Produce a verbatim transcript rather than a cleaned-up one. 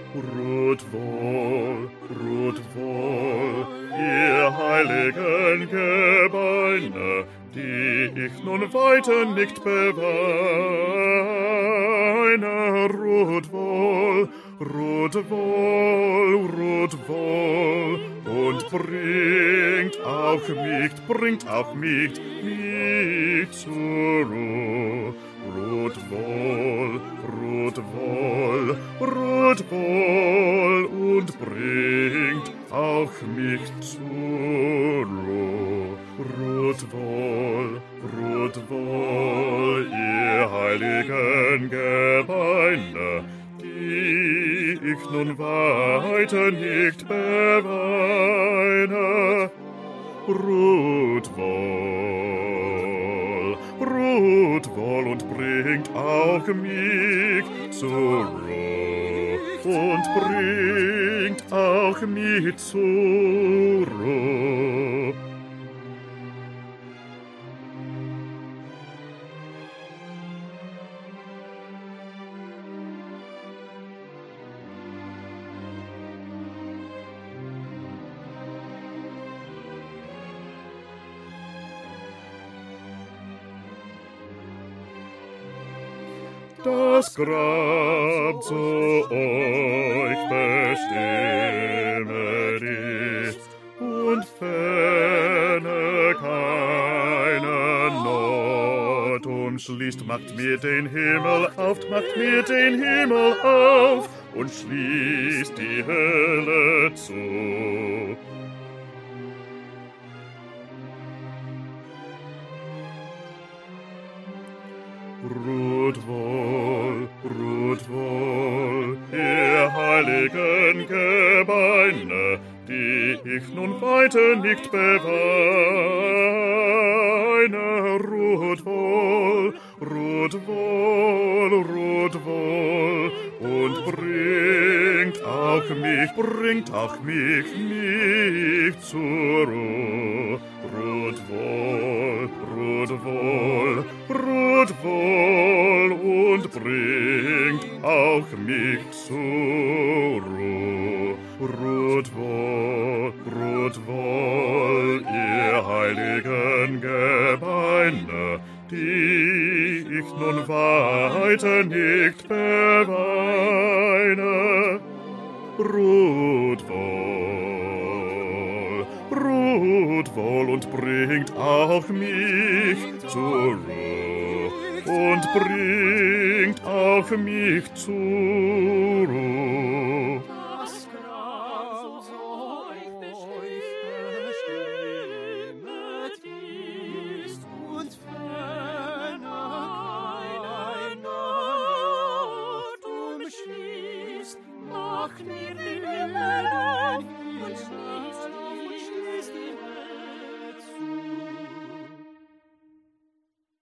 Ruht wohl, ruht wohl, ihr heiligen Gebeine, die ich nun weiter nicht beweine. Ruht wohl, ruht wohl, ruht wohl, und bringt auch mich, bringt auch mich, mich zur Ruhe. Ruht wohl, ruht wohl, ruht wohl, und bringt auch mich zur Ruhe. Ruht wohl, ruht wohl, ihr heiligen Gebeine, die ich nun weiter nicht beweine. Ruht wohl, ruht wohl, und bringt auch mich zur Ruhe, und bringt auch mich zur Ruhe. Das Grab zu euch bestimmet ist, und ferne keine Not umschließt. Macht mir den Himmel auf, macht mir den Himmel auf, und schließt die Hölle zu. Ruht wohl, ruht wohl, ihr heiligen Gebeine, die ich nun weiter nicht beweine. Ruht wohl, ruht wohl, ruht wohl, und bringt auch mich, bringt auch mich, mich zur Ruhe. Ruht wohl, ruht wohl, ruht wohl, und bringt auch mich zur Ruhe. Ruht wohl, ruht wohl, ihr heiligen Gebeine, die ich nun weiter nicht beweine. Ruht wohl, ruht wohl, und bringt auch mich zur Ruhe, und bringt auch mich zur Ruhe. Das Grab zu euch bestimmet ist, und ferner keine Not umschließt. Macht mir